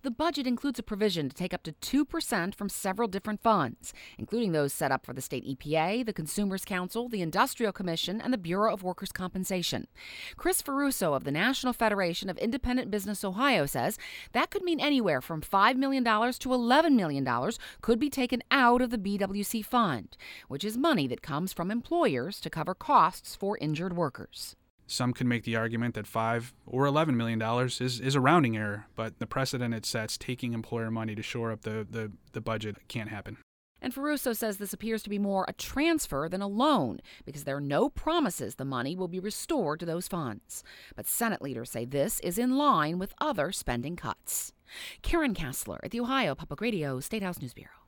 The budget includes a provision to take up to 2% from several different funds, including those set up for the state EPA, the Consumers Council, the Industrial Commission, and the Bureau of Workers' Compensation. Chris Ferruso of the National Federation of Independent Business Ohio says that could mean anywhere from $5 million to $11 million could be taken out of the BWC fund, which is money that comes from employers to cover costs for injured workers. Some could make the argument that $5 or $11 million is a rounding error, but the precedent it sets, taking employer money to shore up the budget, can't happen. And Ferruso says this appears to be more a transfer than a loan because there are no promises the money will be restored to those funds. But Senate leaders say this is in line with other spending cuts. Karen Kassler at the Ohio Public Radio State House News Bureau.